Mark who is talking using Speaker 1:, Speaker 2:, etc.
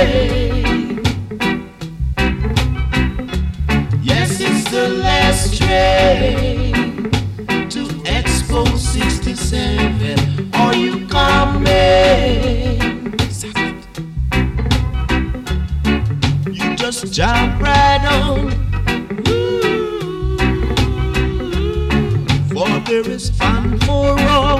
Speaker 1: Yes, it's the last train to Expo 67. Are you coming? You just jump right on. For there is fun for all.